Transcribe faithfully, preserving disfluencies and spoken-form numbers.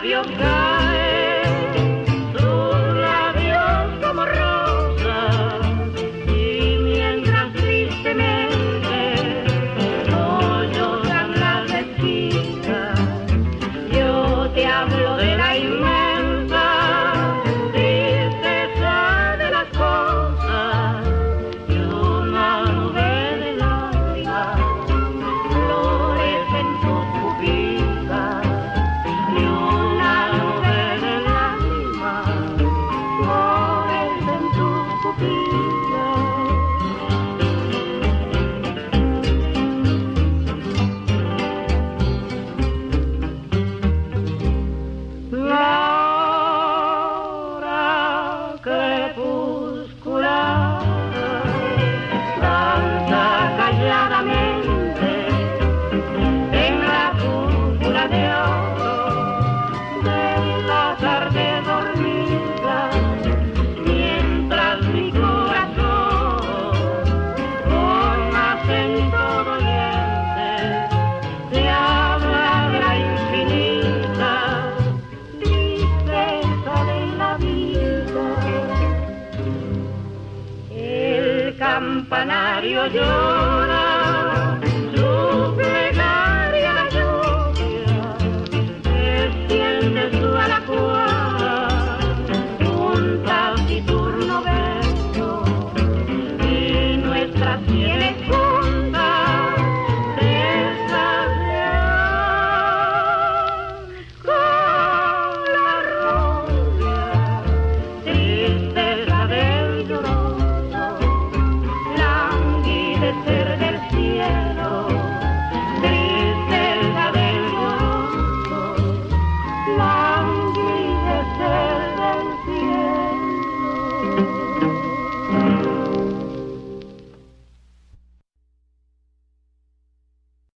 labios caen, sus labios como rosas, y mientras tristemente no lloran las esquinas, yo te hablo de la inmensa tristeza de las cosas, y una nube de lágrimas florece en tus pupilas, y una nube de lágrimas florece en tus pupilas. La hora crepuscular danza calladamente en la cúpula de oro de la tarde dormida, mientras mi corazón con acento doliente te habla de la infinita tristeza de la vida. El campanario llora